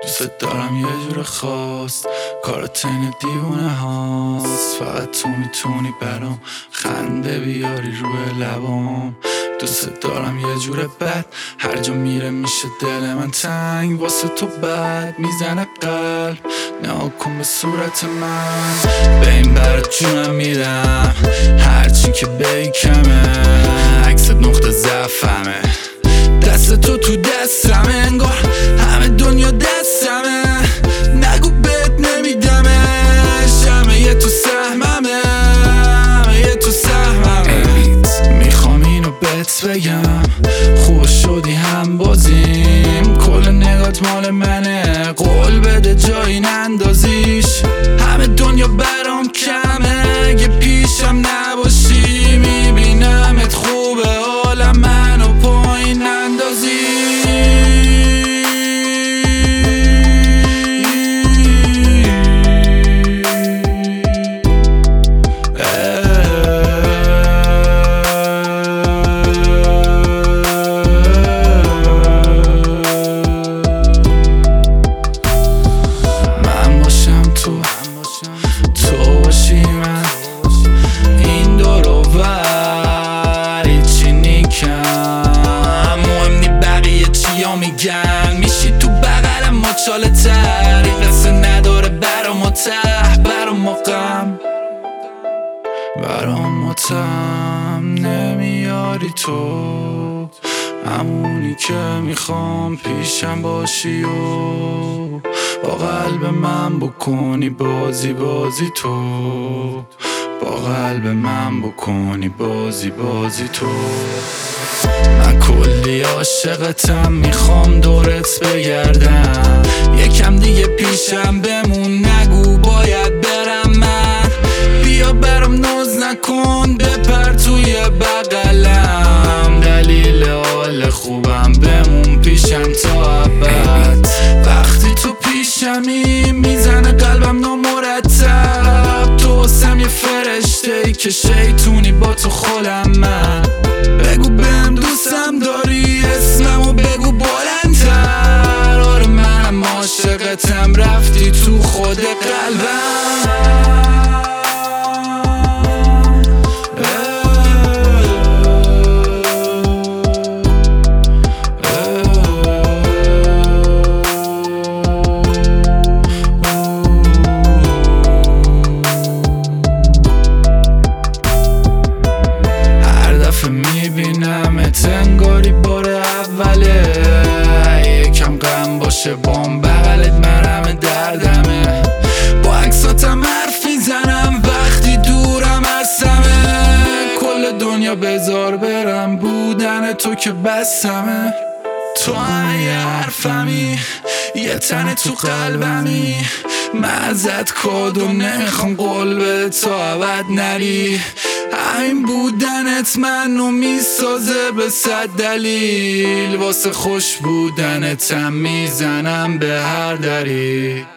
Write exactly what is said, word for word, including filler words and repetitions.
دوست دارم یه جور خاص، کاراتین دیوونه هاست. فقط تو میتونی برام خنده بیاری روی لبام. دوست دارم یه جور بد، هر جا میره میشه دل من تنگ. واسه تو بد میزنه قلب، نها کن به صورت من. به این برات جونم میدم، هرچی که بی کمه. عکست نقطه ضعفمه، دست تو تو دستمه، انگار همه دنیا دستمه. نگو بهت نمیدمش، همه یه تو سهممه، همه یه تو سهممه. میخوام اینو بهت بگم، خوب شدی هم بازیم. کل نگات مال منه، قول بده جایی نندازیش. همه دنیا برام کمه، اگه پیشم نباشی میبینمت خوبه حالم منو پایین نندازی. تو باشی من این دورو ور هیچی نیکم، مهم نی بقیه چیا میگن. میشی تو بغلم مچاله تر، این قصه نداره برام و ته. برام مقام برام متم نمیاری تو، همونی که میخوام پیشم باشی و با قلب من بکنی بازی بازی تو. با قلب من بکنی بازی بازی تو. من کلی عاشقتم، میخوام دورت بگردم. یکم دیگه پیشم بمون، نگو باید برم من. بیا برام ناز نکن، بپر توی بغلم. دلیل حال خوبم بمون پیشم تا ابد. وقتی تو پیشمی میزنه قلبم نامرتب. تو واسم یه فرشته ای که شیطونی با تو خودم من. بگو بهم دوستم داری، اسممو بگو بلندتر. آره منم عاشقتم، رفتی تو خود قلبم. میبینمت انگاری بار اوله، یکم غم باشه بام بغلت مرهم دردمه. با عکساتم حرف میزنم وقتی دورم هستمه. کل دنیا بذار برم، بودن تو که بسمه. تو همه یه حرفمی، یه تن تو قلبمی. من ازت کادو نمیخوام، قول بده تا ابد نری. همین بودنت منو میسازه به صد دلیل. واسه خوش بودنتم میزنم به هر دری.